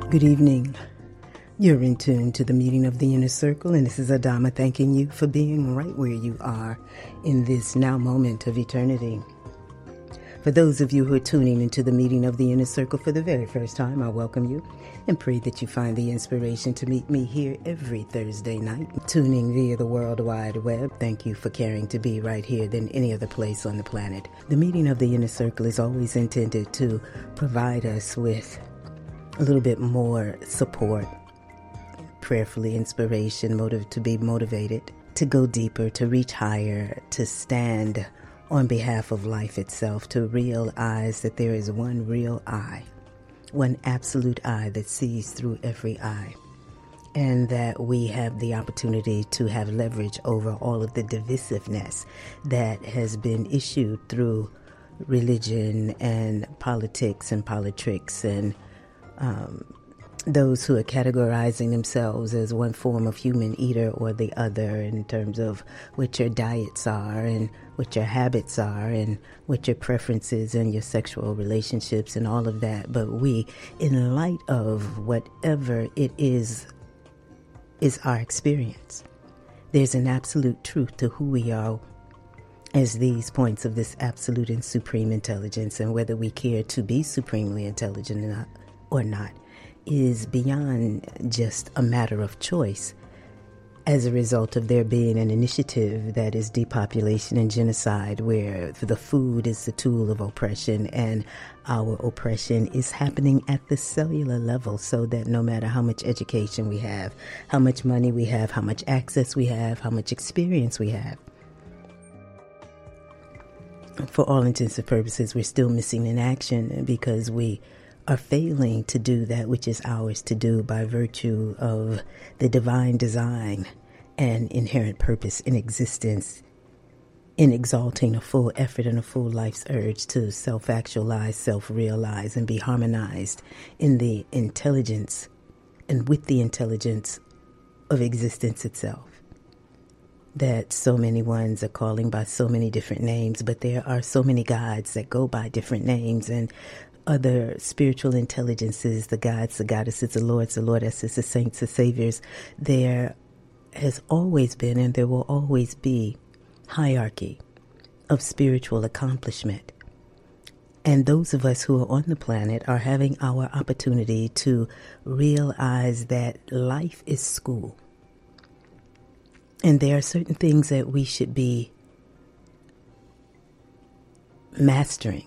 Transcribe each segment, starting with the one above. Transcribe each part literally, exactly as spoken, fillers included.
Good evening. You're in tune to the meeting of the Inner Circle, and this is Adama thanking you for being right where you are in this now moment of eternity. For those of you who are tuning into the meeting of the Inner Circle for the very first time, I welcome you and pray that you find the inspiration to meet me here every Thursday night, tuning via the World Wide Web. Thank you for caring to be right here than any other place on the planet. The meeting of the Inner Circle is always intended to provide us with a little bit more support, prayerfully inspiration, motive to be motivated, to go deeper, to reach higher, to stand on behalf of life itself, to realize that there is one real I, one absolute I that sees through every eye, and that we have the opportunity to have leverage over all of the divisiveness that has been issued through religion and politics and politricks and um, those who are categorizing themselves as one form of human eater or the other in terms of what your diets are and what your habits are and what your preferences and your sexual relationships and all of that. But we, in light of whatever it is, is our experience, there's an absolute truth to who we are as these points of this absolute and supreme intelligence, and whether we care to be supremely intelligent or not, or not is beyond just a matter of choice as a result of there being an initiative that is depopulation and genocide, where the food is the tool of oppression, and our oppression is happening at the cellular level, so that no matter how much education we have, how much money we have, how much access we have, how much experience we have, for all intents and purposes, we're still missing in action because we are failing to do that which is ours to do by virtue of the divine design and inherent purpose in existence, in exalting a full effort and a full life's urge to self-actualize, self-realize, and be harmonized in the intelligence and with the intelligence of existence itself. That so many ones are calling by so many different names, but there are so many gods that go by different names, and other spiritual intelligences, the gods, the goddesses, the lords, the lordesses, the saints, the saviors. There has always been and there will always be hierarchy of spiritual accomplishment. And those of us who are on the planet are having our opportunity to realize that life is school. And there are certain things that we should be mastering.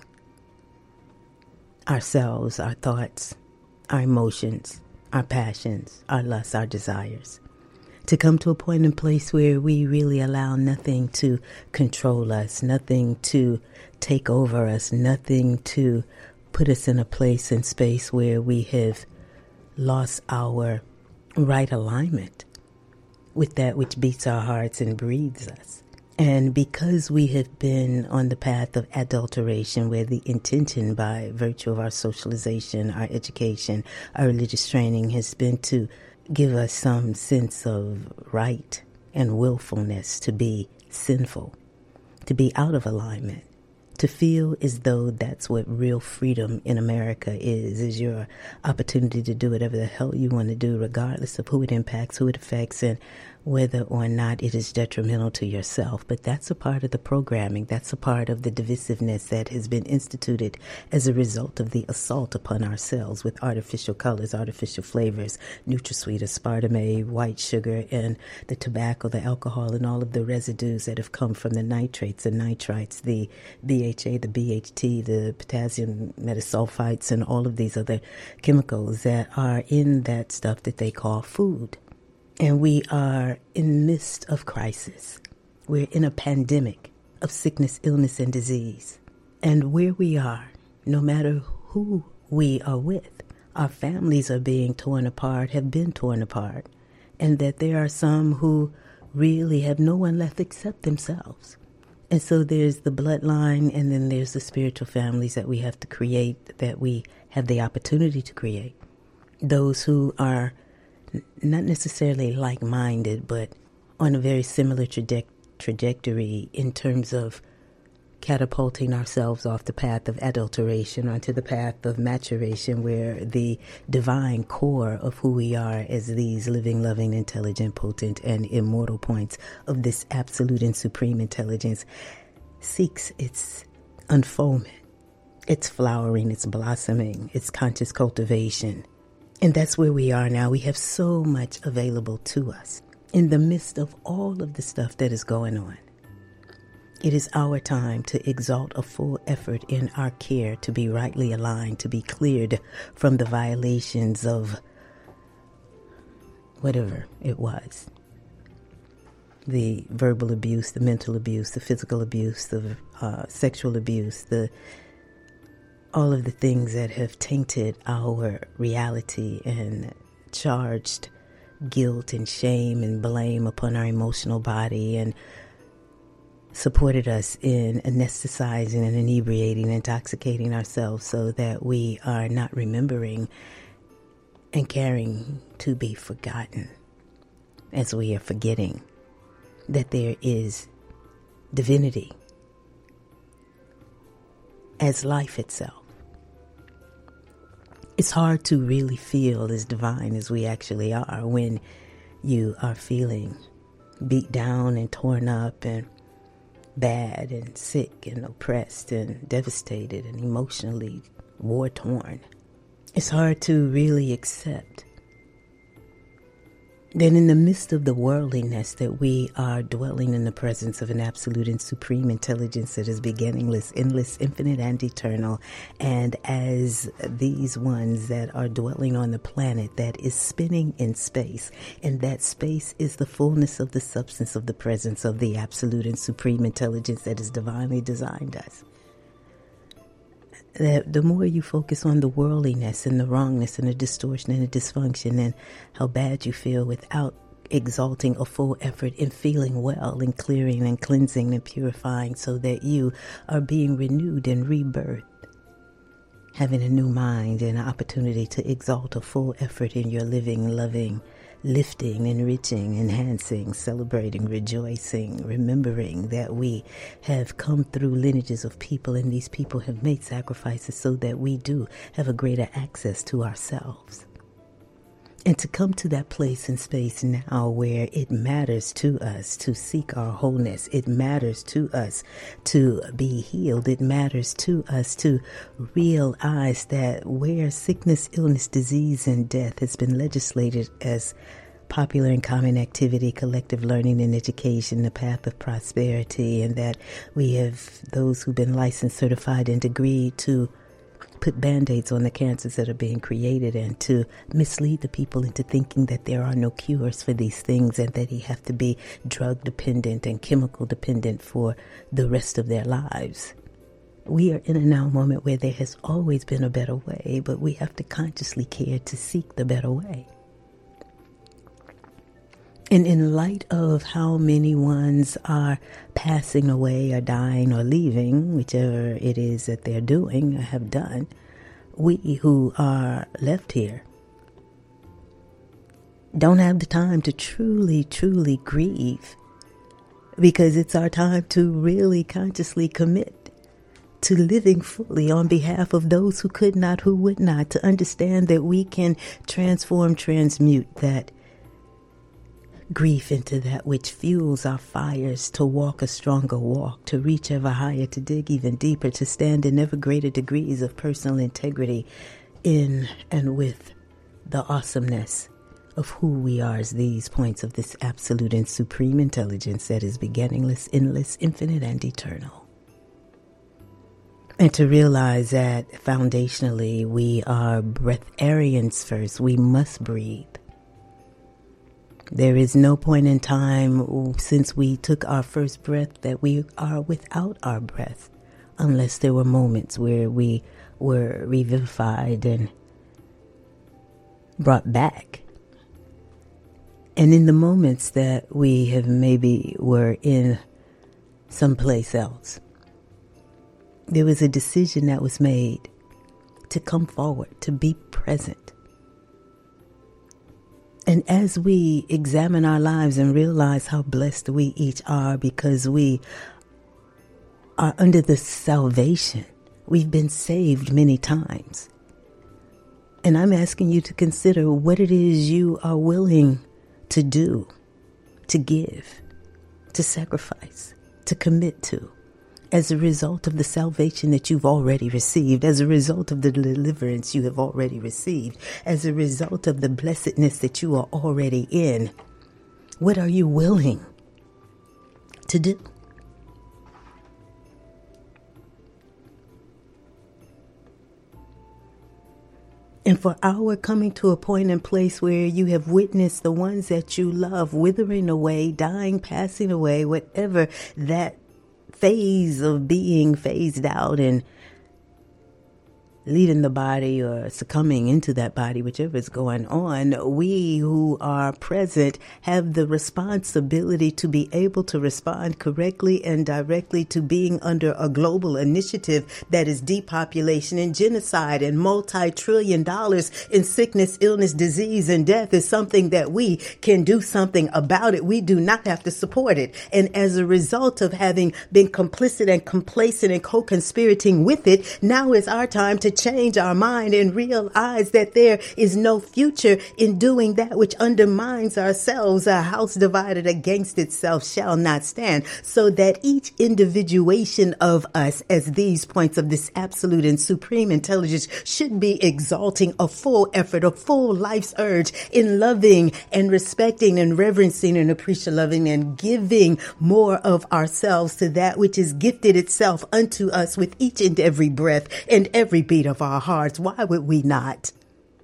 Ourselves, our thoughts, our emotions, our passions, our lusts, our desires. To come to a point and place where we really allow nothing to control us, nothing to take over us, nothing to put us in a place and space where we have lost our right alignment with that which beats our hearts and breathes us. And because we have been on the path of adulteration, where the intention by virtue of our socialization, our education, our religious training has been to give us some sense of right and willfulness to be sinful, to be out of alignment, to feel as though that's what real freedom in America is, is your opportunity to do whatever the hell you want to do, regardless of who it impacts, who it affects, and whether or not it is detrimental to yourself. But that's a part of the programming. That's a part of the divisiveness that has been instituted as a result of the assault upon ourselves with artificial colors, artificial flavors, NutraSweet, aspartame, white sugar, and the tobacco, the alcohol, and all of the residues that have come from the nitrates and nitrites, the B H A, the B H T, the potassium metasulfites, and all of these other chemicals that are in that stuff that they call food. And we are in the midst of crisis. We're in a pandemic of sickness, illness, and disease. And where we are, no matter who we are with, our families are being torn apart, have been torn apart, and that there are some who really have no one left except themselves. And so there's the bloodline, and then there's the spiritual families that we have to create, that we have the opportunity to create. Those who are not necessarily like-minded, but on a very similar traje- trajectory in terms of catapulting ourselves off the path of adulteration onto the path of maturation, where the divine core of who we are as these living, loving, intelligent, potent, and immortal points of this absolute and supreme intelligence seeks its unfoldment, its flowering, its blossoming, its conscious cultivation. And that's where we are now. We have so much available to us in the midst of all of the stuff that is going on. It is our time to exalt a full effort in our care to be rightly aligned, to be cleared from the violations of whatever it was. The verbal abuse, the mental abuse, the physical abuse, the uh, sexual abuse, the all of the things that have tainted our reality and charged guilt and shame and blame upon our emotional body, and supported us in anesthetizing and inebriating, intoxicating ourselves so that we are not remembering and caring to be forgotten, as we are forgetting that there is divinity as life itself. It's hard to really feel as divine as we actually are when you are feeling beat down and torn up and bad and sick and oppressed and devastated and emotionally war-torn. It's hard to really accept that in the midst of the worldliness that we are dwelling in the presence of an absolute and supreme intelligence that is beginningless, endless, infinite, and eternal. And as these ones that are dwelling on the planet that is spinning in space, and that space is the fullness of the substance of the presence of the absolute and supreme intelligence that has divinely designed us. That the more you focus on the worldliness and the wrongness and the distortion and the dysfunction and how bad you feel without exalting a full effort in feeling well and clearing and cleansing and purifying so that you are being renewed and rebirthed, having a new mind and an opportunity to exalt a full effort in your living, loving, lifting, enriching, enhancing, celebrating, rejoicing, remembering that we have come through lineages of people, and these people have made sacrifices so that we do have a greater access to ourselves. And to come to that place and space now where it matters to us to seek our wholeness. It matters to us to be healed. It matters to us to realize that where sickness, illness, disease, and death has been legislated as popular and common activity, collective learning and education, the path of prosperity, and that we have those who've been licensed, certified, and agreed to put band-aids on the cancers that are being created and to mislead the people into thinking that there are no cures for these things and that they have to be drug dependent and chemical dependent for the rest of their lives. We are in a now moment where there has always been a better way, but we have to consciously care to seek the better way. And in light of how many ones are passing away or dying or leaving, whichever it is that they're doing or have done, we who are left here don't have the time to truly, truly grieve, because it's our time to really consciously commit to living fully on behalf of those who could not, who would not, to understand that we can transform, transmute that grief into that which fuels our fires to walk a stronger walk, to reach ever higher, to dig even deeper, to stand in ever greater degrees of personal integrity in and with the awesomeness of who we are as these points of this absolute and supreme intelligence that is beginningless, endless, infinite, and eternal. And to realize that foundationally we are breatharians first. We must breathe. There is no point in time since we took our first breath that we are without our breath, unless there were moments where we were revivified and brought back. And in the moments that we have maybe were in someplace else, there was a decision that was made to come forward, to be present. And as we examine our lives and realize how blessed we each are because we are under the salvation. We've been saved many times. And I'm asking you to consider what it is you are willing to do, to give, to sacrifice, to commit to, as a result of the salvation that you've already received, as a result of the deliverance you have already received, as a result of the blessedness that you are already in. What are you willing to do? And for our coming to a point and place where you have witnessed the ones that you love withering away, dying, passing away, whatever that phase of being phased out and leaving the body or succumbing into that body, whichever is going on, we who are present have the responsibility to be able to respond correctly and directly to being under a global initiative that is depopulation and genocide and multi-trillion dollars in sickness, illness, disease, and death is something that we can do something about it. We do not have to support it. And as a result of having been complicit and complacent and co-conspirating with it, now is our time to change our mind and realize that there is no future in doing that which undermines ourselves. A house divided against itself shall not stand. So that each individuation of us, as these points of this absolute and supreme intelligence, should be exalting a full effort, a full life's urge in loving and respecting and reverencing and appreciating, loving and giving more of ourselves to that which is gifted itself unto us with each and every breath and every beat of our hearts. Why would we not?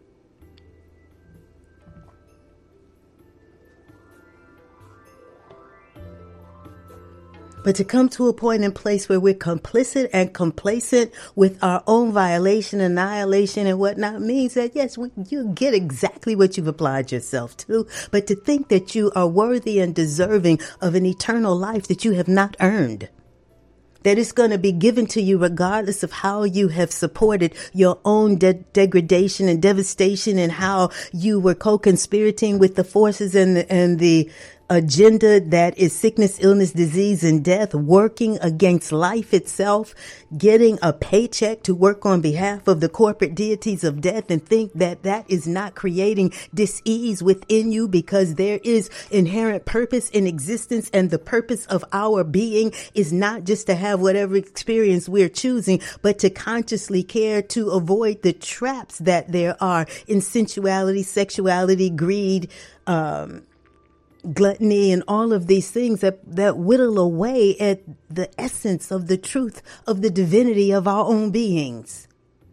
But to come to a point and place where we're complicit and complacent with our own violation, annihilation, and whatnot means that, yes, we, you get exactly what you've applied yourself to. But to think that you are worthy and deserving of an eternal life that you have not earned, that it's going to be given to you regardless of how you have supported your own de- degradation and devastation and how you were co-conspirating with the forces and the, and the agenda that is sickness, illness, disease, and death, working against life itself, getting a paycheck to work on behalf of the corporate deities of death, and think that that is not creating dis-ease within you, because there is inherent purpose in existence, and the purpose of our being is not just to have whatever experience we're choosing, but to consciously care to avoid the traps that there are in sensuality, sexuality, greed, um, gluttony, and all of these things that, that whittle away at the essence of the truth of the divinity of our own beings.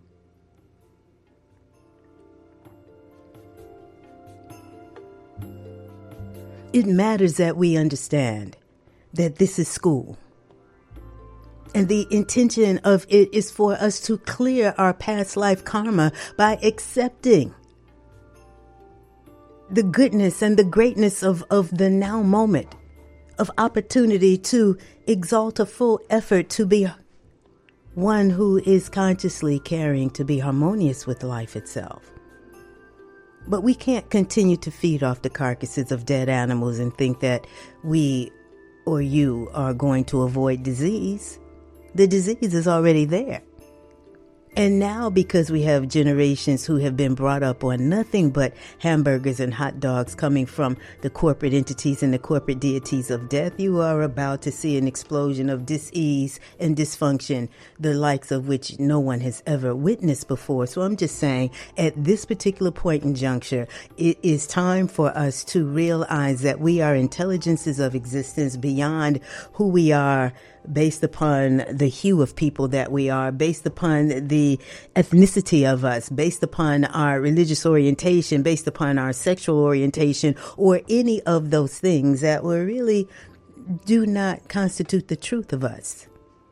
It matters that we understand that this is school. And the intention of it is for us to clear our past life karma by accepting the goodness and the greatness of, of the now moment of opportunity to exalt a full effort to be one who is consciously caring to be harmonious with life itself. But we can't continue to feed off the carcasses of dead animals and think that we or you are going to avoid disease. The disease is already there. And now, because we have generations who have been brought up on nothing but hamburgers and hot dogs coming from the corporate entities and the corporate deities of death, you are about to see an explosion of dis-ease and dysfunction, the likes of which no one has ever witnessed before. So I'm just saying, at this particular point in juncture, it is time for us to realize that we are intelligences of existence beyond who we are, based upon the hue of people that we are, based upon the ethnicity of us, based upon our religious orientation, based upon our sexual orientation, or any of those things that will really do not constitute the truth of us.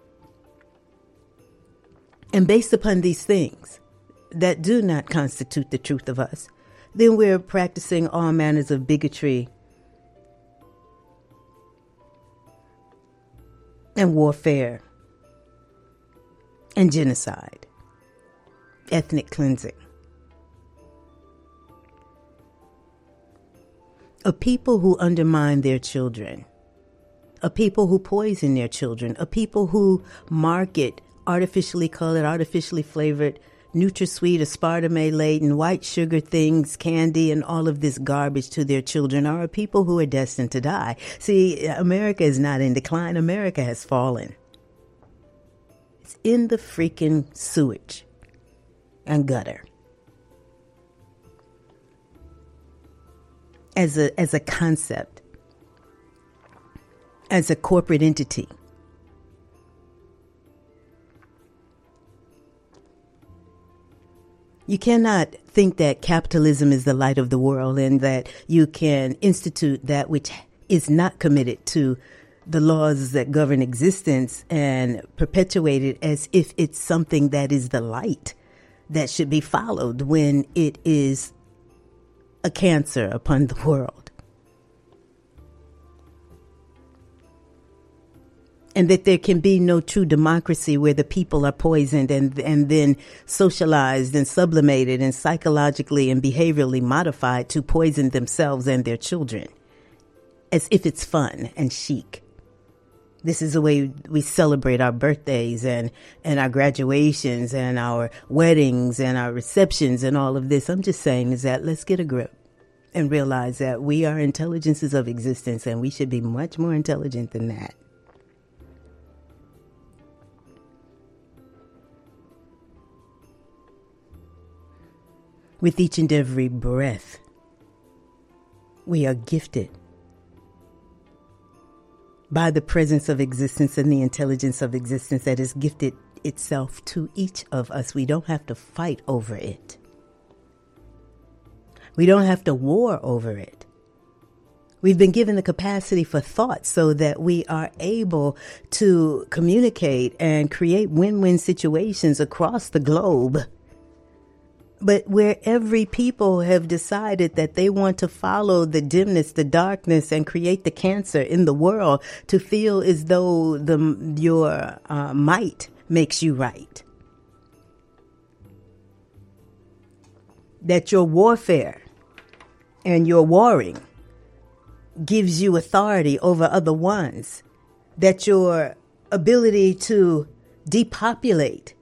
And based upon these things that do not constitute the truth of us, then we're practicing all manners of bigotry and warfare and genocide, ethnic cleansing. A people who undermine their children, a people who poison their children, a people who market artificially colored, artificially flavored, NutraSweet, aspartame-laden, white sugar things, candy, and all of this garbage to their children are a people who are destined to die. See, America is not in decline. America has fallen. It's in the freaking sewage and gutter. As a, as a concept, as a corporate entity. You cannot think that capitalism is the light of the world and that you can institute that which is not committed to the laws that govern existence and perpetuate it as if it's something that is the light that should be followed when it is a cancer upon the world. And that there can be no true democracy where the people are poisoned and and then socialized and sublimated and psychologically and behaviorally modified to poison themselves and their children, as if it's fun and chic. This is the way we celebrate our birthdays and, and our graduations and our weddings and our receptions and all of this. I'm just saying is that let's get a grip and realize that we are intelligences of existence and we should be much more intelligent than that. With each and every breath, we are gifted by the presence of existence and the intelligence of existence that is gifted itself to each of us. We don't have to fight over it. We don't have to war over it. We've been given the capacity for thought so that we are able to communicate and create win-win situations across the globe. But where every people have decided that they want to follow the dimness, the darkness, and create the cancer in the world to feel as though the your uh, might makes you right. That your warfare and your warring gives you authority over other ones. That your ability to depopulate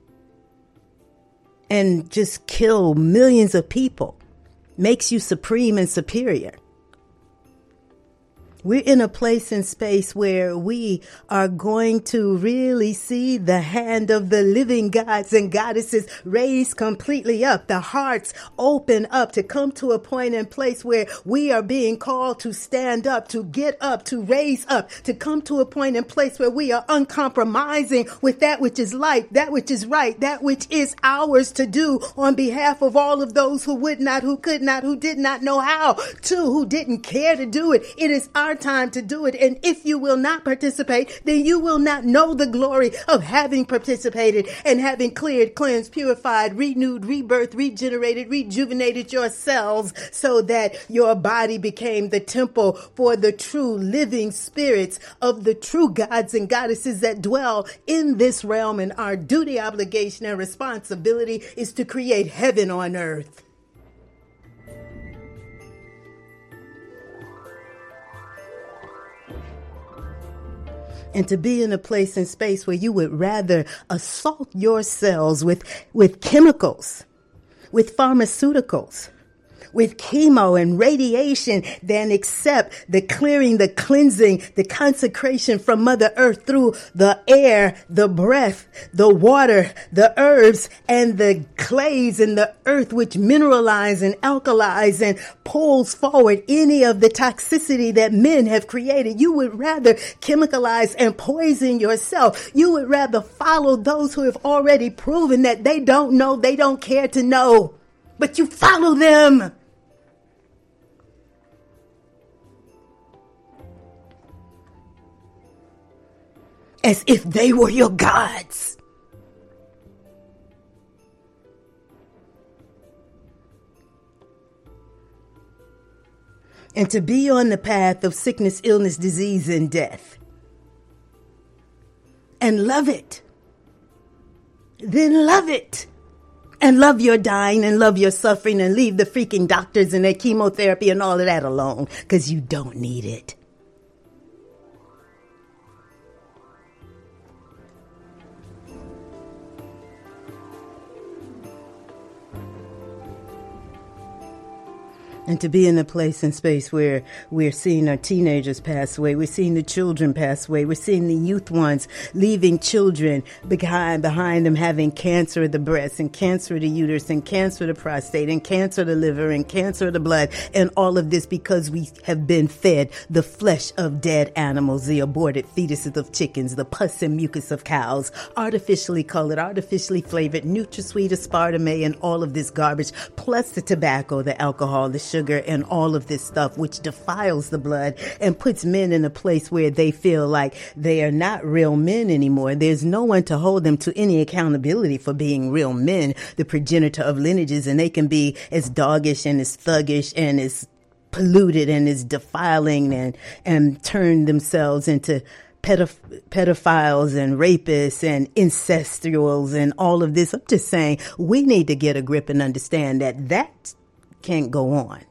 and just kill millions of people makes you supreme and superior. We're in a place and space where we are going to really see the hand of the living gods and goddesses raised completely up, the hearts open up to come to a point and place where we are being called to stand up, to get up, to raise up, to come to a point and place where we are uncompromising with that which is light, that which is right, that which is ours to do on behalf of all of those who would not, who could not, who did not know how to, who didn't care to do it. It is our time to do it. And if you will not participate, then you will not know the glory of having participated and having cleared, cleansed, purified, renewed, rebirthed, regenerated, rejuvenated yourselves so that your body became the temple for the true living spirits of the true gods and goddesses that dwell in this realm. And our duty, obligation, and responsibility is to create heaven on earth. And to be in a place and space where you would rather assault your cells with, with chemicals, with pharmaceuticals, with chemo and radiation than accept the clearing, the cleansing, the consecration from Mother Earth through the air, the breath, the water, the herbs, and the clays in the earth which mineralize and alkalize and pulls forward any of the toxicity that men have created. You would rather chemicalize and poison yourself. You would rather follow those who have already proven that they don't know, they don't care to know, but you follow them. As if they were your gods. And to be on the path of sickness, illness, disease, and death. And love it. Then love it. And love your dying and love your suffering and leave the freaking doctors and their chemotherapy and all of that alone because you don't need it. And to be in a place and space where we're seeing our teenagers pass away, we're seeing the children pass away, we're seeing the youth ones leaving children behind, behind them having cancer of the breast and cancer of the uterus and cancer of the prostate and cancer of the liver and cancer of the blood, and all of this because we have been fed the flesh of dead animals, the aborted fetuses of chickens, the pus and mucus of cows, artificially colored, artificially flavored, NutraSweet, aspartame, and all of this garbage, plus the tobacco, the alcohol, the sugar, and all of this stuff, which defiles the blood and puts men in a place where they feel like they are not real men anymore. There's no one to hold them to any accountability for being real men, the progenitor of lineages, and they can be as doggish and as thuggish and as polluted and as defiling and, and turn themselves into pedoph- pedophiles and rapists and incestuals and all of this. I'm just saying we need to get a grip and understand that that can't go on.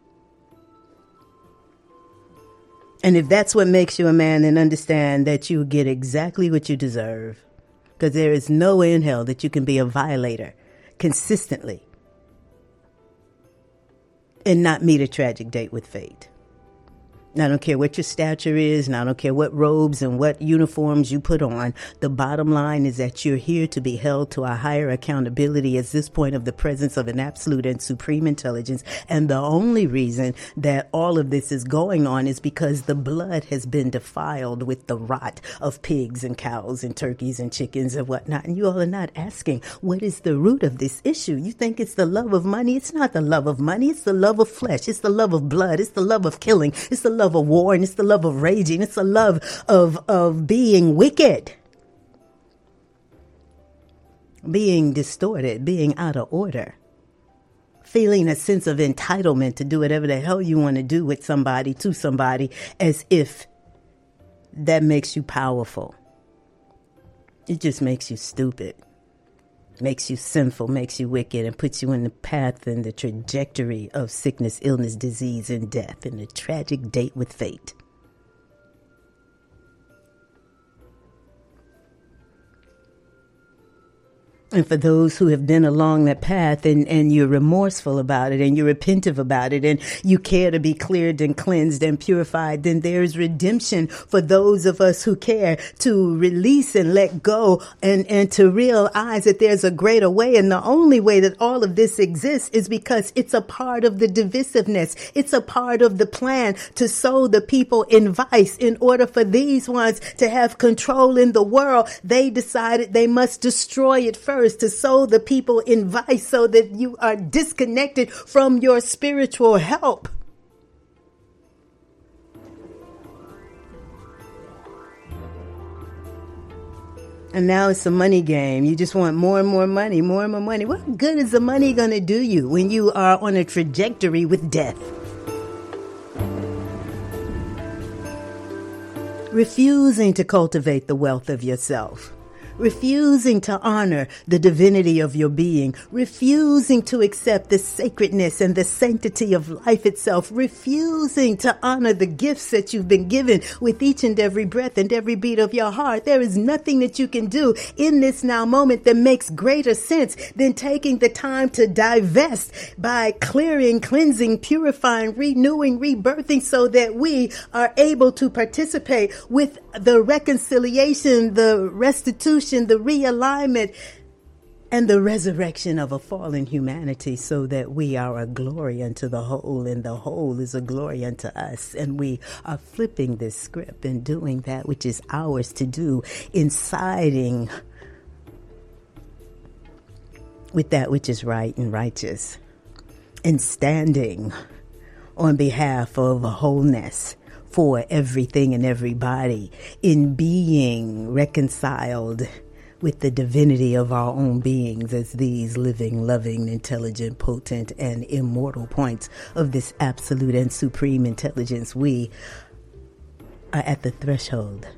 And if that's what makes you a man, then understand that you get exactly what you deserve. Because there is no way in hell that you can be a violator consistently and not meet a tragic date with fate. And I don't care what your stature is, and I don't care what robes and what uniforms you put on. The bottom line is that you're here to be held to a higher accountability at this point of the presence of an absolute and supreme intelligence. And the only reason that all of this is going on is because the blood has been defiled with the rot of pigs and cows and turkeys and chickens and whatnot. And you all are not asking, what is the root of this issue? You think it's the love of money? It's not the love of money. It's the love of flesh. It's the love of blood. It's the love of killing. It's the love of war, and it's the love of raging. It's the love of, of being wicked, being distorted, being out of order, feeling a sense of entitlement to do whatever the hell you want to do with somebody, to somebody, as if that makes you powerful. It just makes you stupid, makes you sinful, makes you wicked, and puts you in the path and the trajectory of sickness, illness, disease, and death, and a tragic date with fate. And for those who have been along that path and, and you're remorseful about it and you're repentive about it and you care to be cleared and cleansed and purified, then there's redemption for those of us who care to release and let go and, and to realize that there's a greater way. And the only way that all of this exists is because it's a part of the divisiveness. It's a part of the plan to sow the people in vice. In order for these ones to have control in the world, they decided they must destroy it first. To sow the people in vice so that you are disconnected from your spiritual help. And now it's a money game. You just want more and more money, more and more money. What good is the money going to do you when you are on a trajectory with death? Refusing to cultivate the wealth of yourself. Refusing to honor the divinity of your being, refusing to accept the sacredness and the sanctity of life itself, refusing to honor the gifts that you've been given with each and every breath and every beat of your heart. There is nothing that you can do in this now moment that makes greater sense than taking the time to divest by clearing, cleansing, purifying, renewing, rebirthing, so that we are able to participate with the reconciliation, the restitution, the realignment, and the resurrection of a fallen humanity, so that we are a glory unto the whole, and the whole is a glory unto us. And we are flipping this script and doing that which is ours to do, inciting with that which is right and righteous, and standing on behalf of a wholeness for everything and everybody, in being reconciled with the divinity of our own beings as these living, loving, intelligent, potent, and immortal points of this absolute and supreme intelligence. We are at the threshold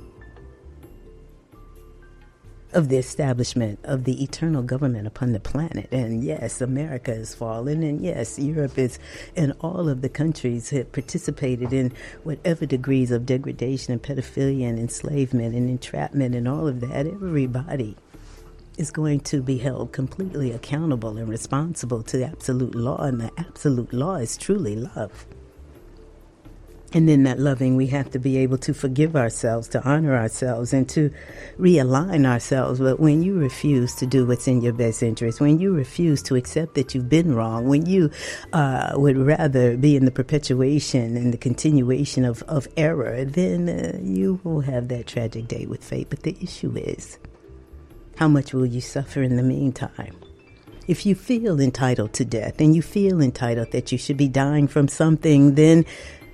of the establishment of the eternal government upon the planet. And yes, America is fallen, and yes, Europe is, and all of the countries have participated in whatever degrees of degradation and pedophilia and enslavement and entrapment and all of that. Everybody is going to be held completely accountable and responsible to the absolute law, and the absolute law is truly love. And in that loving, we have to be able to forgive ourselves, to honor ourselves, and to realign ourselves. But when you refuse to do what's in your best interest, when you refuse to accept that you've been wrong, when you uh, would rather be in the perpetuation and the continuation of, of error, then uh, you will have that tragic day with fate. But the issue is, how much will you suffer in the meantime? If you feel entitled to death and you feel entitled that you should be dying from something, then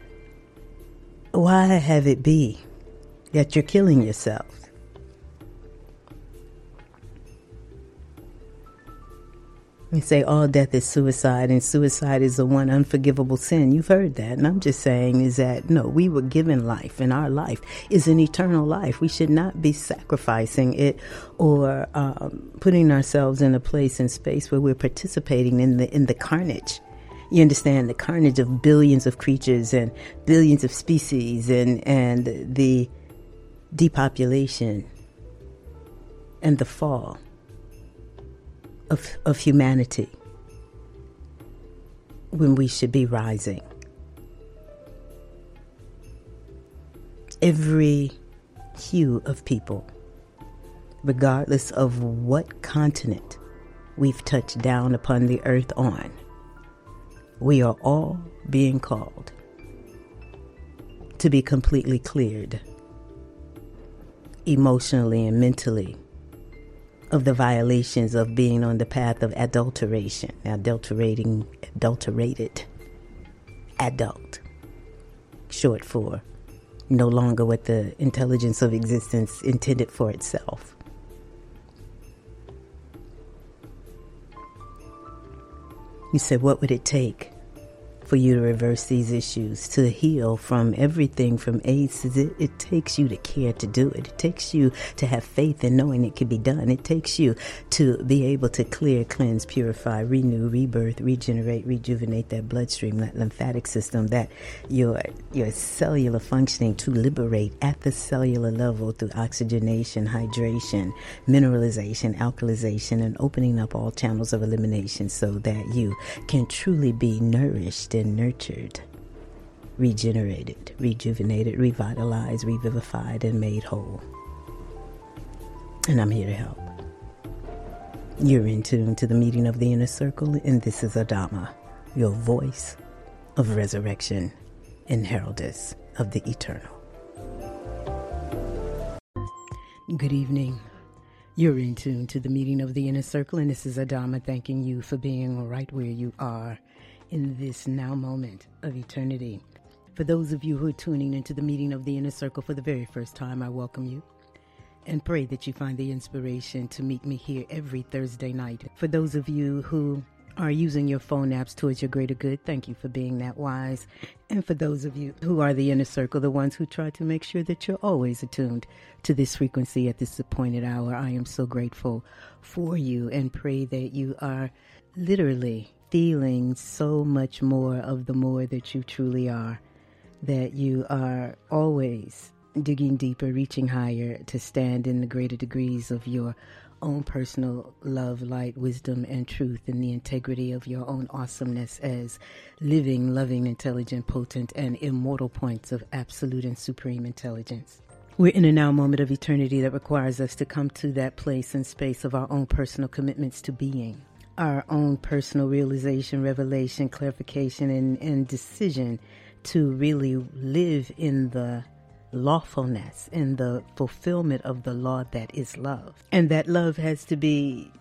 why have it be that you're killing yourself? You say all death is suicide, and suicide is the one unforgivable sin. You've heard that. And I'm just saying is that, no, we were given life, and our life is an eternal life. We should not be sacrificing it or um, putting ourselves in a place and space where we're participating in the in the carnage. You understand the carnage of billions of creatures and billions of species, and, and the depopulation and the fall of, of humanity, when we should be rising. Every hue of people, regardless of what continent we've touched down upon the earth on, we are all being called to be completely cleared emotionally and mentally of the violations of being on the path of adulteration, adulterating, adulterated, adult, short for no longer what the intelligence of existence intended for itself. You said, what would it take for you to reverse these issues, to heal from everything from AIDS? It, it takes you to care to do it. It takes you to have faith in knowing it can be done. It takes you to be able to clear, cleanse, purify, renew, rebirth, regenerate, rejuvenate that bloodstream, that lymphatic system, that your your cellular functioning, to liberate at the cellular level through oxygenation, hydration, mineralization, alkalization, and opening up all channels of elimination so that you can truly be nourished and nurtured, regenerated, rejuvenated, revitalized, revivified, and made whole. And I'm here to help. You're in tune to the meeting of the inner circle, and this is Adama, your voice of resurrection and heraldess of the eternal. Good evening. You're in tune to the meeting of the inner circle, and this is Adama thanking you for being right where you are in this now moment of eternity. For those of you who are tuning into the meeting of the inner circle for the very first time, I welcome you and pray that you find the inspiration to meet me here every Thursday night. For those of you who are using your phone apps towards your greater good, thank you for being that wise. And for those of you who are the inner circle, the ones who try to make sure that you're always attuned to this frequency at this appointed hour, I am so grateful for you and pray that you are literally feeling so much more of the more that you truly are, that you are always digging deeper, reaching higher to stand in the greater degrees of your own personal love, light, wisdom, and truth, in the integrity of your own awesomeness as living, loving, intelligent, potent, and immortal points of absolute and supreme intelligence. We're in a now moment of eternity that requires us to come to that place and space of our own personal commitments to being, our own personal realization, revelation, clarification, and, and decision to really live in the lawfulness, in the fulfillment of the law that is love. And that love has to be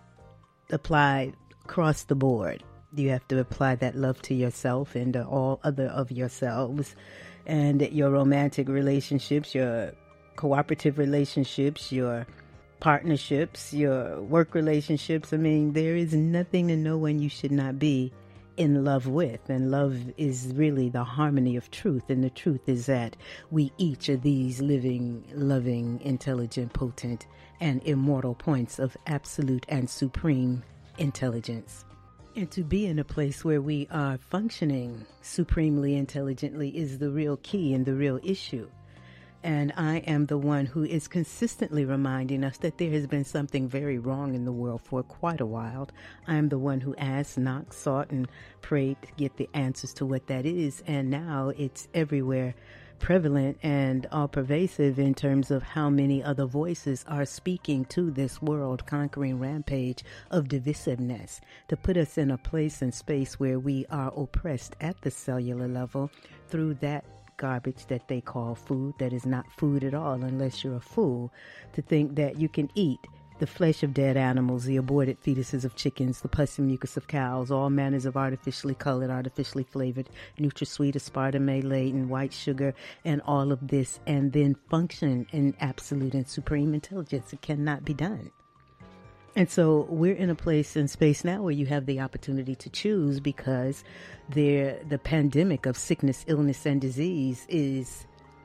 applied across the board. You have to apply that love to yourself and to all other of yourselves, and your romantic relationships, your cooperative relationships, your partnerships, your work relationships. I mean, there is nothing and no one you should not be in love with. And love is really the harmony of truth. And the truth is that we each are these living, loving, intelligent, potent, and immortal points of absolute and supreme intelligence. And to be in a place where we are functioning supremely intelligently is the real key and the real issue. And I am the one who is consistently reminding us that there has been something very wrong in the world for quite a while. I am the one who asked, knocked, sought, and prayed to get the answers to what that is. And now it's everywhere, prevalent and all pervasive in terms of how many other voices are speaking to this world conquering rampage of divisiveness to put us in a place and space where we are oppressed at the cellular level through that garbage that they call food that is not food at all unless you're a fool to think that you can eat the flesh of dead animals, the aborted fetuses of chickens, the pus and mucus of cows, all manners of artificially colored, artificially flavored, NutraSweet, aspartame laden, white sugar, and all of this, and then function in absolute and supreme intelligence. It cannot be done. And so we're in a place and space now where you have the opportunity to choose, because there, the pandemic of sickness, illness, and disease is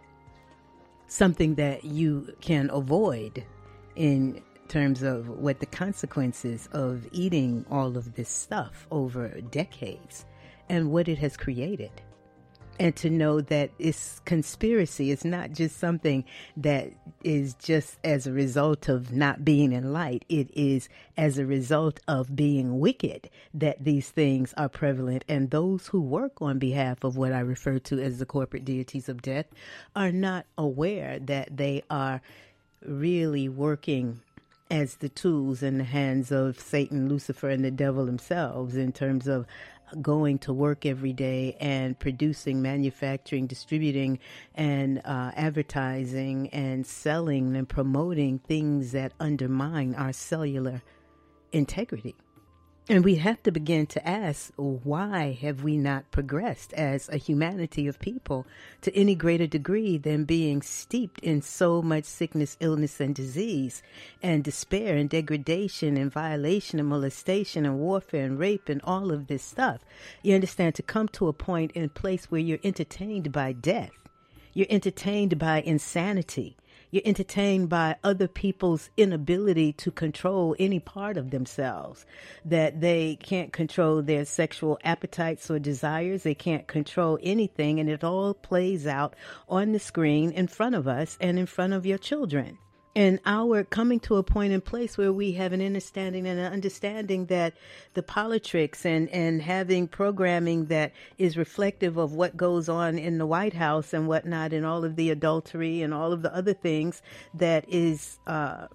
something that you can avoid in terms of what the consequences of eating all of this stuff over decades and what it has created. And to know that it's conspiracy. It's not just something that is just as a result of not being in light. It is as a result of being wicked that these things are prevalent. And those who work on behalf of what I refer to as the corporate deities of death are not aware that they are really working as the tools in the hands of Satan, Lucifer, and the devil themselves in terms of going to work every day and producing, manufacturing, distributing, and uh, advertising and selling and promoting things that undermine our cellular integrity. And we have to begin to ask, why have we not progressed as a humanity of people to any greater degree than being steeped in so much sickness, illness, and disease, and despair, and degradation, and violation, and molestation, and warfare, and rape, and all of this stuff? You understand, to come to a point in place where you're entertained by death, you're entertained by insanity, you're entertained by other people's inability to control any part of themselves, that they can't control their sexual appetites or desires. They can't control anything. And it all plays out on the screen in front of us and in front of your children. And our coming to a point in place where we have an understanding and an understanding that the politics and, and having programming that is reflective of what goes on in the White House and whatnot, and all of the adultery and all of the other things that is uh,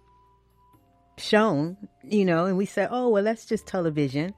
shown, you know, and we say, oh, well, that's just television.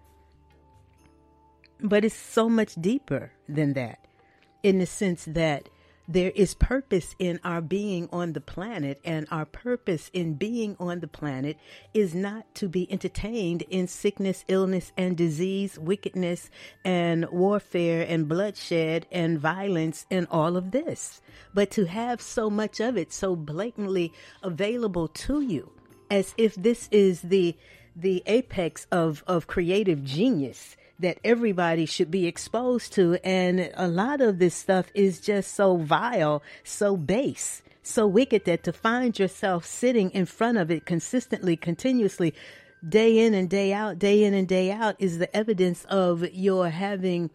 But it's so much deeper than that, in the sense that there is purpose in our being on the planet, and our purpose in being on the planet is not to be entertained in sickness, illness, and disease, wickedness, and warfare, and bloodshed, and violence, and all of this, but to have so much of it so blatantly available to you, as if this is the the apex of, of creative genius that everybody should be exposed to. And a lot of this stuff is just so vile, so base, so wicked, that to find yourself sitting in front of it consistently, continuously, day in and day out, day in and day out, is the evidence of your having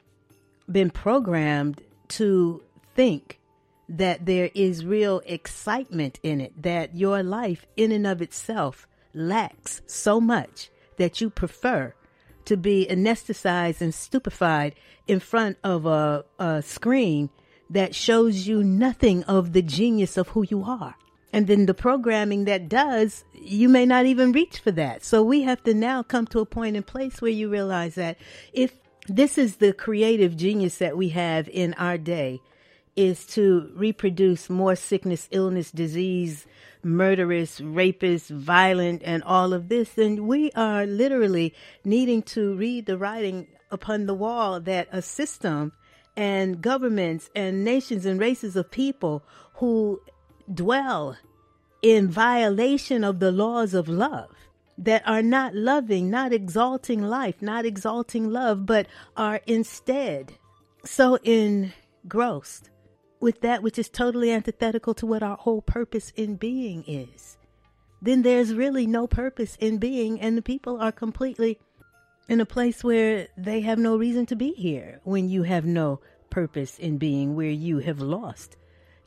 been programmed to think that there is real excitement in it, that your life in and of itself lacks so much that you prefer to be anesthetized and stupefied in front of a, a screen that shows you nothing of the genius of who you are. And then the programming that does, you may not even reach for that. So we have to now come to a point in place where you realize that if this is the creative genius that we have in our day, is to reproduce more sickness, illness, disease, murderous, rapist, violent, and all of this, then we are literally needing to read the writing upon the wall that a system and governments and nations and races of people who dwell in violation of the laws of love, that are not loving, not exalting life, not exalting love, but are instead so engrossed with that which is totally antithetical to what our whole purpose in being is, then there's really no purpose in being, and the people are completely in a place where they have no reason to be here when you have no purpose in being, where you have lost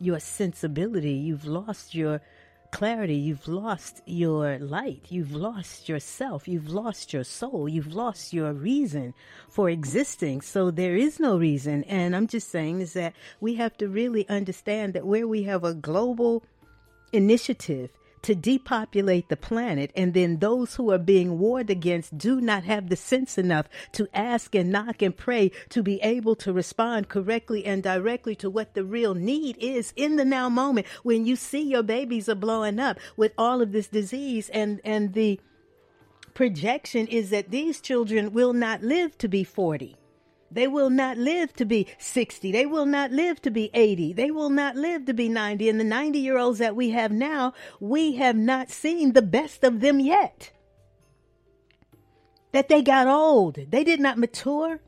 your sensibility. You've lost your clarity. You've lost your light. You've lost yourself. You've lost your soul. You've lost your reason for existing. So there is no reason. And I'm just saying is that we have to really understand that where we have a global initiative to depopulate the planet, and then those who are being warred against do not have the sense enough to ask and knock and pray to be able to respond correctly and directly to what the real need is in the now moment, when you see your babies are blowing up with all of this disease, and and the projection is that these children will not live to be forty. They will not live to be sixty. They will not live to be eighty. They will not live to be ninety. And the ninety-year-olds that we have now, we have not seen the best of them yet. That they got old. They did not mature.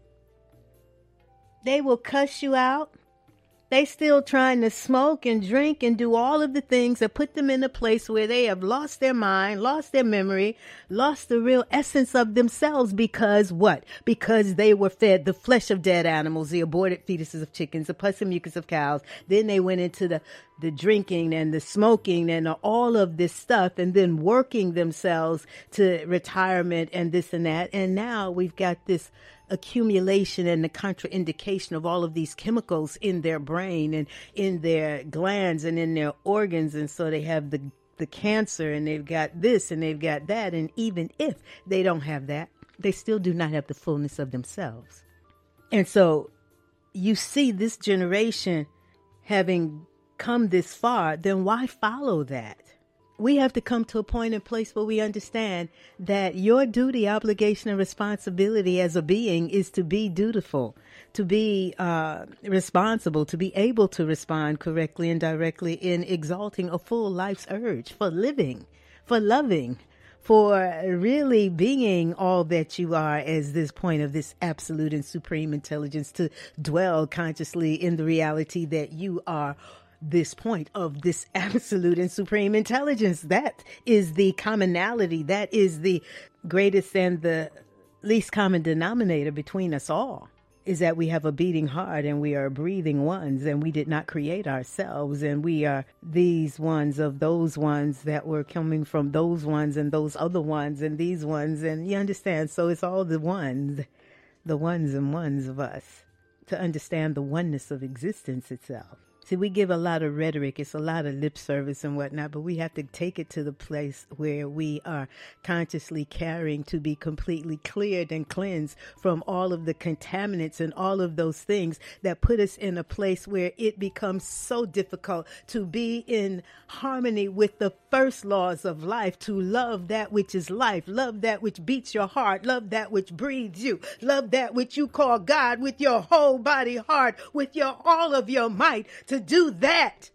They will cuss you out. They still trying to smoke and drink and do all of the things that put them in a place where they have lost their mind, lost their memory, lost the real essence of themselves. Because what? Because they were fed the flesh of dead animals, the aborted fetuses of chickens, the pus and mucus of cows. Then they went into the, the drinking and the smoking and all of this stuff, and then working themselves to retirement and this and that. And now we've got this accumulation and the contraindication of all of these chemicals in their brain and in their glands and in their organs. And so they have the, the cancer, and they've got this and they've got that. And even if they don't have that, they still do not have the fullness of themselves. And so you see this generation having come this far, then why follow that? We have to come to a point and place where we understand that your duty, obligation, and responsibility as a being is to be dutiful, to be uh, responsible, to be able to respond correctly and directly in exalting a full life's urge for living, for loving, for really being all that you are as this point of this absolute and supreme intelligence, to dwell consciously in the reality that you are this point of this absolute and supreme intelligence. That is the commonality. That is the greatest and the least common denominator between us all, is that we have a beating heart and we are breathing ones, and we did not create ourselves, and we are these ones of those ones that were coming from those ones and those other ones and these ones. And you understand? So it's all the ones, the ones and ones of us, to understand the oneness of existence itself. See, we give a lot of rhetoric. It's a lot of lip service and whatnot, but we have to take it to the place where we are consciously carrying to be completely cleared and cleansed from all of the contaminants and all of those things that put us in a place where it becomes so difficult to be in harmony with the first laws of life, to love that which is life, love that which beats your heart, love that which breathes you, love that which you call God with your whole body, heart, with your all of your might. To do that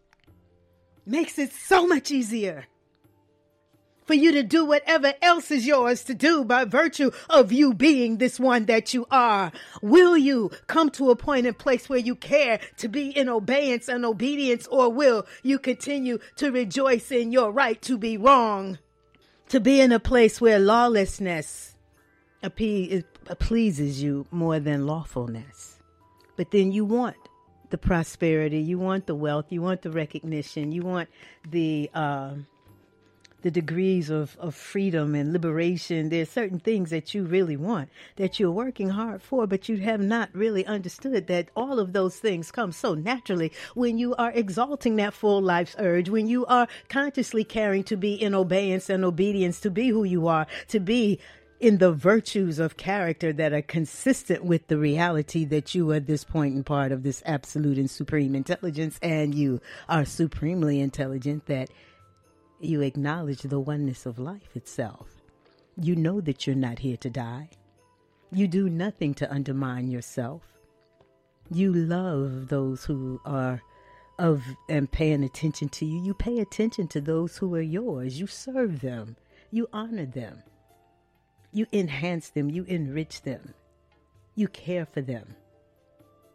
makes it so much easier for you to do whatever else is yours to do by virtue of you being this one that you are. Will you come to a point and place where you care to be in obeyance and obedience, or will you continue to rejoice in your right to be wrong, to be in a place where lawlessness pleases you more than lawfulness? But then you want the prosperity, you want the wealth, you want the recognition, you want the uh, the degrees of, of freedom and liberation. There's certain things that you really want, that you're working hard for, but you have not really understood that all of those things come so naturally when you are exalting that full life's urge, when you are consciously caring to be in obeyance and obedience, to be who you are, to be in the virtues of character that are consistent with the reality that you are this point and part of this absolute and supreme intelligence, and you are supremely intelligent, that you acknowledge the oneness of life itself. You know that you're not here to die. You do nothing to undermine yourself. You love those who are of and paying attention to you. You pay attention to those who are yours. You serve them. You honor them. You enhance them, you enrich them, you care for them.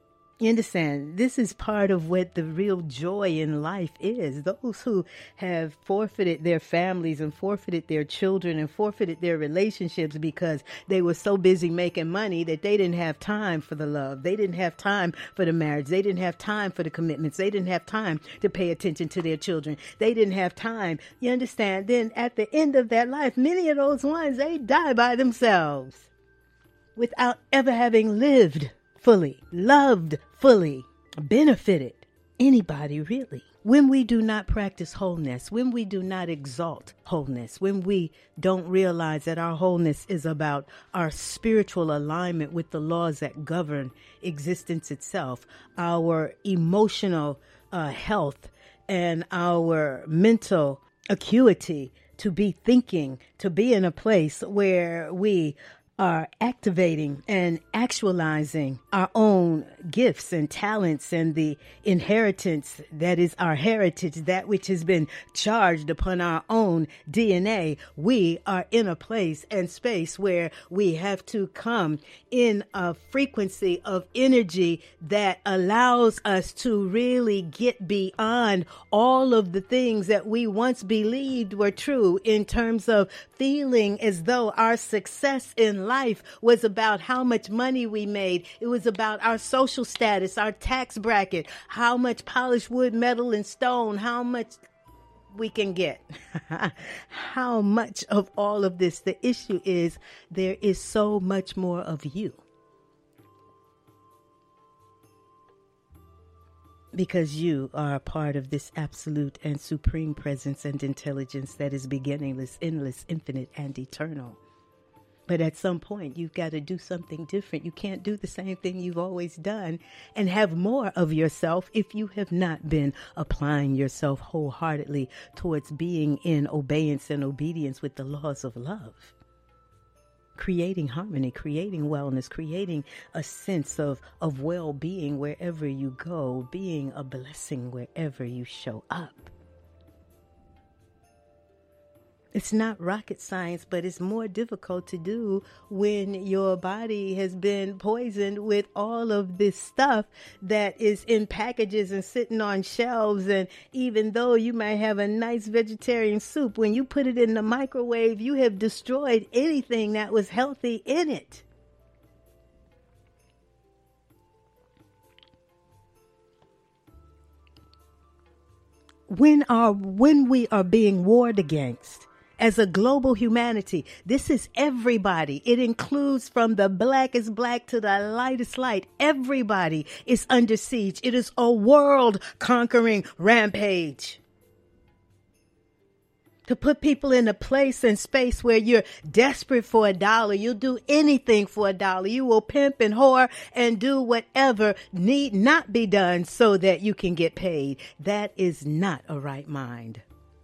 You understand? This is part of what the real joy in life is. Those who have forfeited their families and forfeited their children and forfeited their relationships because they were so busy making money that they didn't have time for the love. They didn't have time for the marriage. They didn't have time for the commitments. They didn't have time to pay attention to their children. They didn't have time. You understand? Then at the end of that life, many of those ones, they die by themselves without ever having lived fully, loved fully, benefited anybody really. When we do not practice wholeness, when we do not exalt wholeness, when we don't realize that our wholeness is about our spiritual alignment with the laws that govern existence itself, our emotional uh, health and our mental acuity to be thinking, to be in a place where we are activating and actualizing our own gifts and talents and the inheritance that is our heritage, that which has been charged upon our own D N A. We are in a place and space where we have to come in a frequency of energy that allows us to really get beyond all of the things that we once believed were true in terms of feeling as though our success in life was about how much money we made. It was about our social status, our tax bracket, how much polished wood, metal, and stone, how much we can get. How much of all of this? The issue is there is so much more of you. Because you are a part of this absolute and supreme presence and intelligence that is beginningless, endless, infinite, and eternal. But at some point, you've got to do something different. You can't do the same thing you've always done and have more of yourself if you have not been applying yourself wholeheartedly towards being in obeyance and obedience with the laws of love. Creating harmony, creating wellness, creating a sense of, of well-being wherever you go, being a blessing wherever you show up. It's not rocket science, but it's more difficult to do when your body has been poisoned with all of this stuff that is in packages and sitting on shelves. And even though you might have a nice vegetarian soup, when you put it in the microwave, you have destroyed anything that was healthy in it. When are when we are being warred against as a global humanity, this is everybody. It includes from the blackest black to the lightest light. Everybody is under siege. It is a world conquering rampage. To put people in a place and space where you're desperate for a dollar. You'll do anything for a dollar. You will pimp and whore and do whatever need not be done so that you can get paid. That is not a right mind.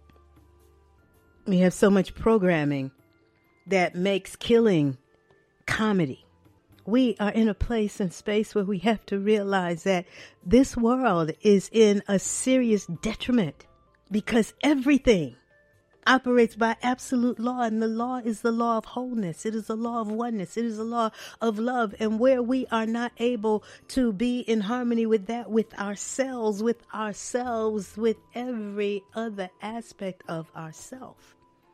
We have so much programming that makes killing comedy. We are in a place and space where we have to realize that this world is in a serious detriment because everything operates by absolute law, and the law is the law of wholeness. It is the law of oneness. It is the law of love. And where we are not able to be in harmony with that, with ourselves, with ourselves, with every other aspect of ourself,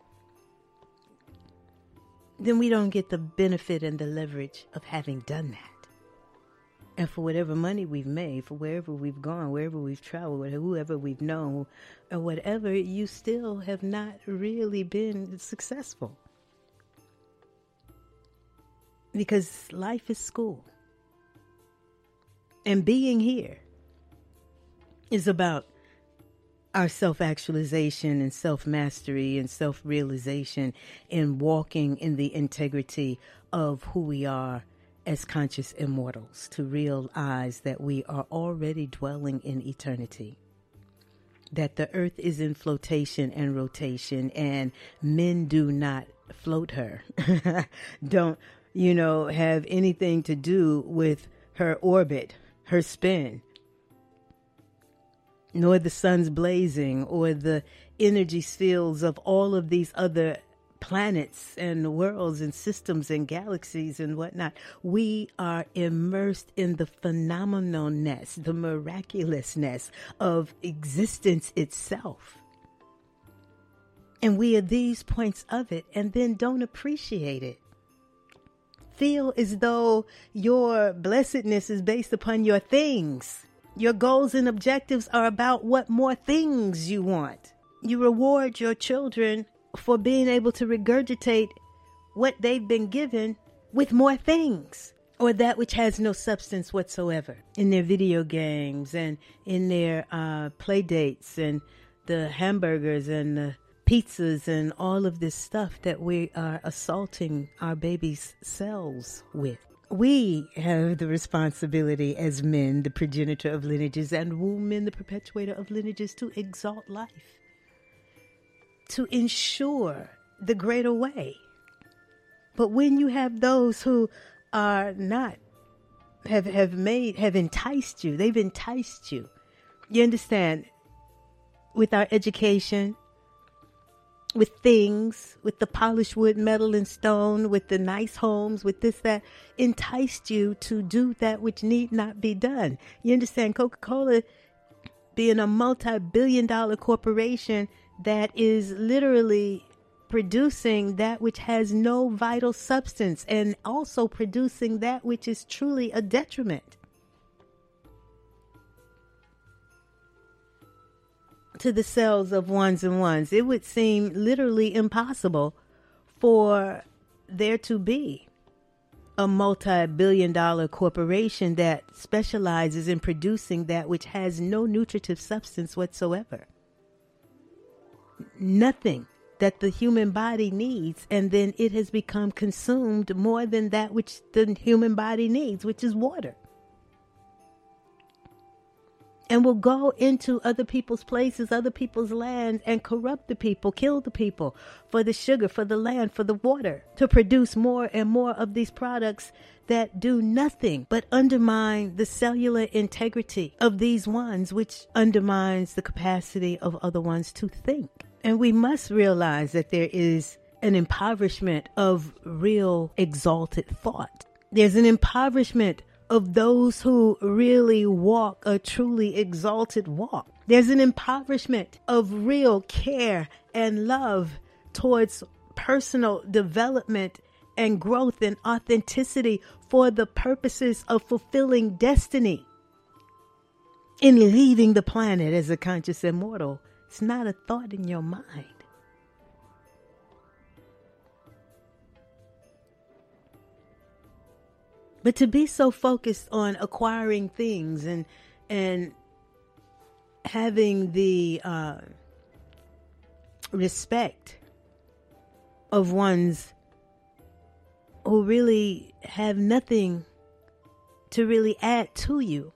then we don't get the benefit and the leverage of having done that. And for whatever money we've made, for wherever we've gone, wherever we've traveled, whoever we've known, or whatever, you still have not really been successful. Because life is school. And being here is about our self-actualization and self-mastery and self-realization and walking in the integrity of who we are as conscious immortals, to realize that we are already dwelling in eternity, that the earth is in flotation and rotation, and men do not float her, don't, you know, have anything to do with her orbit, her spin, nor the sun's blazing or the energy fields of all of these other planets and worlds and systems and galaxies and whatnot. We are immersed in the phenomenalness, the miraculousness of existence itself. And we are these points of it and then don't appreciate it. Feel as though your blessedness is based upon your things. Your goals and objectives are about what more things you want. You reward your children for being able to regurgitate what they've been given with more things, or that which has no substance whatsoever, in their video games and in their uh, play dates and the hamburgers and the pizzas and all of this stuff that we are assaulting our babies' cells with. We have the responsibility as men, the progenitor of lineages, and women, the perpetuator of lineages, to exalt life, to ensure the greater way. But when you have those who are not, have, have made, have enticed you, they've enticed you. You understand, with our education, with things, with the polished wood, metal, and stone, with the nice homes, with this, that, enticed you to do that which need not be done. You understand, Coca-Cola being a multi-billion dollar corporation that is literally producing that which has no vital substance and also producing that which is truly a detriment to the cells of ones and ones. It would seem literally impossible for there to be a multi-billion dollar corporation that specializes in producing that which has no nutritive substance whatsoever. Nothing that the human body needs, and then it has become consumed more than that which the human body needs, which is water. And will go into other people's places, other people's land, and corrupt the people, kill the people for the sugar, for the land, for the water, to produce more and more of these products that do nothing but undermine the cellular integrity of these ones, which undermines the capacity of other ones to think. And we must realize that there is an impoverishment of real exalted thought. There's an impoverishment of those who really walk a truly exalted walk. There's an impoverishment of real care and love towards personal development and growth and authenticity for the purposes of fulfilling destiny. In leaving the planet as a conscious immortal, it's not a thought in your mind. But to be so focused on acquiring things and and having the uh, respect of ones who really have nothing to really add to you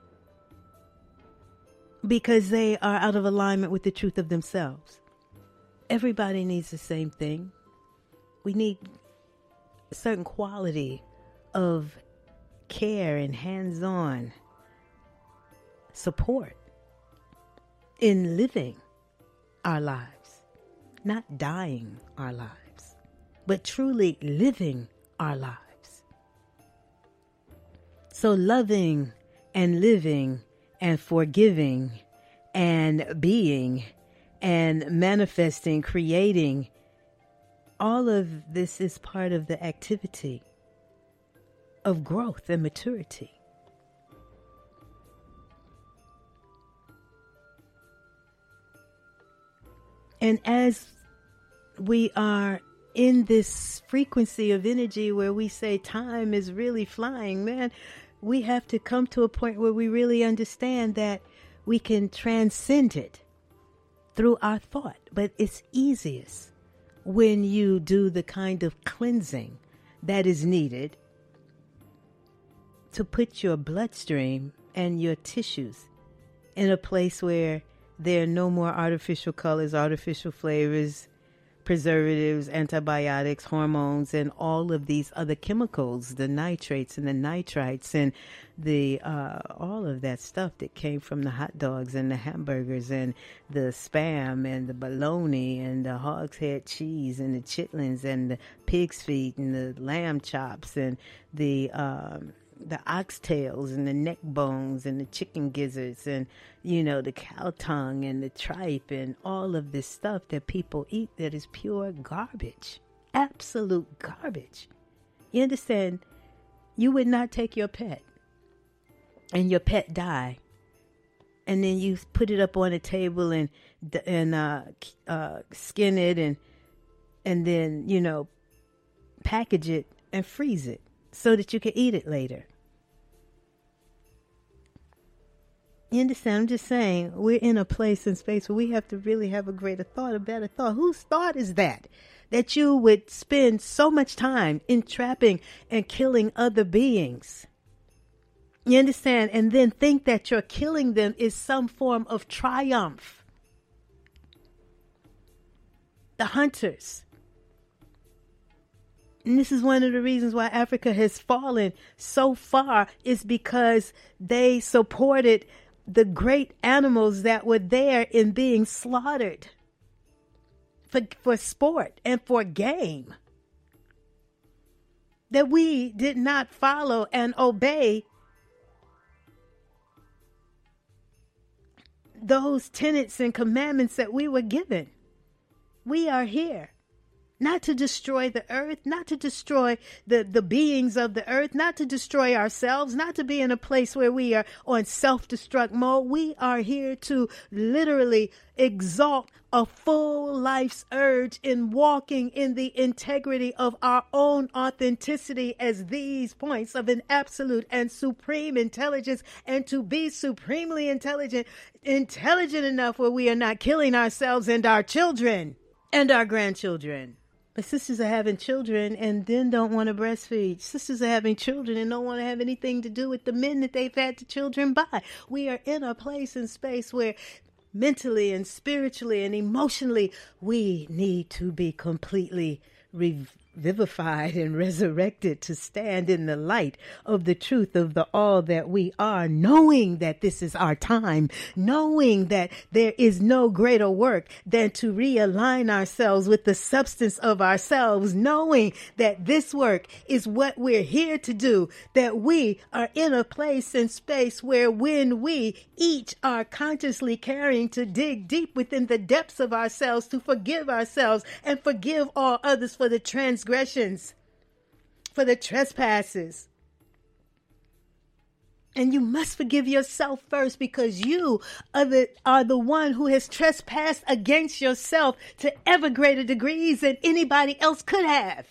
because they are out of alignment with the truth of themselves. Everybody needs the same thing. We need a certain quality of care and hands-on support in living our lives, not dying our lives, but truly living our lives. So loving and living and forgiving and being and manifesting, creating, all of this is part of the activity of growth and maturity. And as we are in this frequency of energy where we say time is really flying, man, we have to come to a point where we really understand that we can transcend it through our thought. But it's easiest when you do the kind of cleansing that is needed to put your bloodstream and your tissues in a place where there are no more artificial colors, artificial flavors, preservatives, antibiotics, hormones, and all of these other chemicals, the nitrates and the nitrites and the uh, all of that stuff that came from the hot dogs and the hamburgers and the Spam and the bologna and the hog's head cheese and the chitlins and the pig's feet and the lamb chops and the um, the oxtails and the neck bones and the chicken gizzards and, you know, the cow tongue and the tripe and all of this stuff that people eat that is pure garbage, absolute garbage. You understand? You would not take your pet and your pet die, and then you put it up on a table and and uh, uh, skin it and and then, you know, package it and freeze it so that you can eat it later. You understand? I'm just saying, we're in a place and space where we have to really have a greater thought, a better thought. Whose thought is that? That you would spend so much time entrapping and killing other beings. You understand? And then think that your killing them is some form of triumph. The hunters. And this is one of the reasons why Africa has fallen so far, is because they supported the great animals that were there in being slaughtered for, for sport and for game. That we did not follow and obey those tenets and commandments that we were given. We are here not to destroy the earth, not to destroy the, the beings of the earth, not to destroy ourselves, not to be in a place where we are on self-destruct mode. We are here to literally exalt a full life's urge in walking in the integrity of our own authenticity as these points of an absolute and supreme intelligence, and to be supremely intelligent, intelligent enough where we are not killing ourselves and our children and our grandchildren. But sisters are having children and then don't want to breastfeed. Sisters are having children and don't want to have anything to do with the men that they've had the children by. We are in a place and space where mentally and spiritually and emotionally, we need to be completely revivified and resurrected to stand in the light of the truth of the all that we are, knowing that this is our time, knowing that there is no greater work than to realign ourselves with the substance of ourselves, knowing that this work is what we're here to do, that we are in a place and space where when we each are consciously caring to dig deep within the depths of ourselves to forgive ourselves and forgive all others for the transgressions, for the trespasses. And you must forgive yourself first, because you are the, are the one who has trespassed against yourself to ever greater degrees than anybody else could have.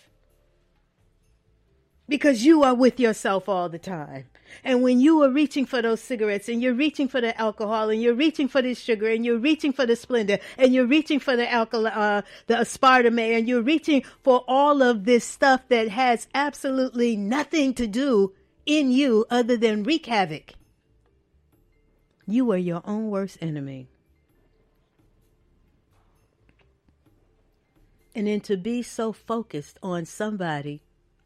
Because you are with yourself all the time. And when you are reaching for those cigarettes and you're reaching for the alcohol and you're reaching for the sugar and you're reaching for the Splenda and you're reaching for the alcohol, uh, the aspartame, and you're reaching for all of this stuff that has absolutely nothing to do in you other than wreak havoc, you are your own worst enemy. And then to be so focused on somebody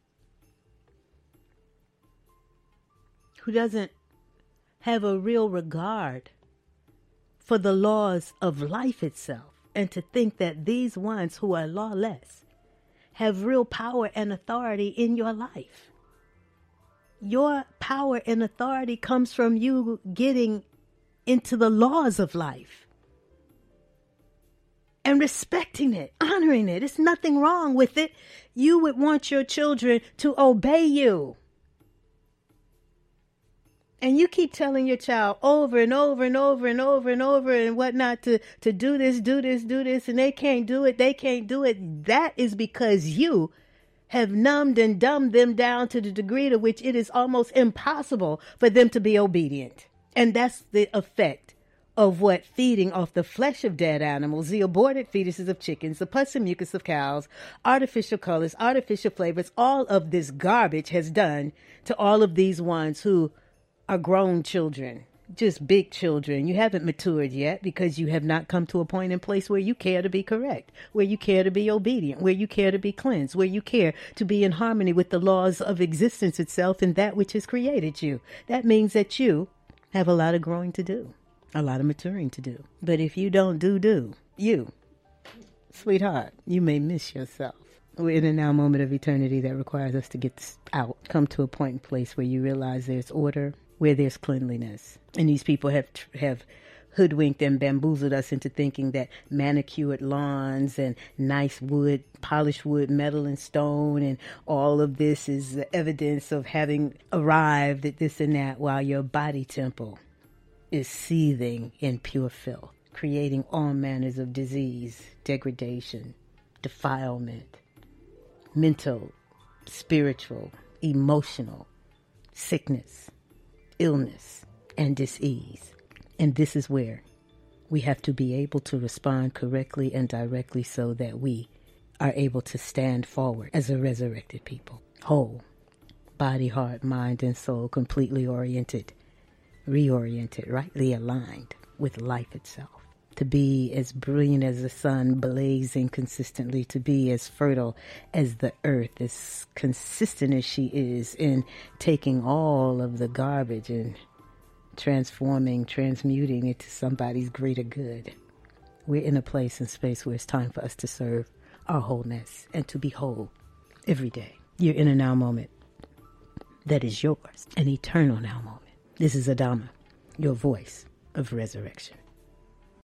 who doesn't have a real regard for the laws of life itself, and to think that these ones who are lawless have real power and authority in your life. Your power and authority comes from you getting into the laws of life and respecting it, honoring it. There's nothing wrong with it. You would want your children to obey you. And you keep telling your child over and over and over and over and over and whatnot to, to do this, do this, do this, and they can't do it, they can't do it. That is because you have numbed and dumbed them down to the degree to which it is almost impossible for them to be obedient. And that's the effect of what feeding off the flesh of dead animals, the aborted fetuses of chickens, the pus and mucus of cows, artificial colors, artificial flavors, all of this garbage has done to all of these ones who are grown children just big children. You haven't matured yet because you have not come to a point in place where you care to be correct, where you care to be obedient, where you care to be cleansed, where you care to be in harmony with the laws of existence itself and that which has created you. That means that you have a lot of growing to do, a lot of maturing to do. But if you don't do do, you, sweetheart, you may miss yourself. We're in a now moment of eternity that requires us to get this out, come to a point in place where you realize there's order, where there's cleanliness. And these people have have hoodwinked and bamboozled us into thinking that manicured lawns and nice wood, polished wood, metal and stone, and all of this is the evidence of having arrived at this and that, while your body temple is seething in pure filth, creating all manners of disease, degradation, defilement, mental, spiritual, emotional, sickness, illness, and dis-ease. And this is where we have to be able to respond correctly and directly so that we are able to stand forward as a resurrected people, whole, body, heart, mind, and soul, completely oriented, reoriented, rightly aligned with life itself. To be as brilliant as the sun, blazing consistently, to be as fertile as the earth, as consistent as she is in taking all of the garbage and transforming, transmuting it to somebody's greater good. We're in a place and space where it's time for us to serve our wholeness and to be whole every day. You're in a now moment that is yours, an eternal now moment. This is Adama, your voice of resurrection.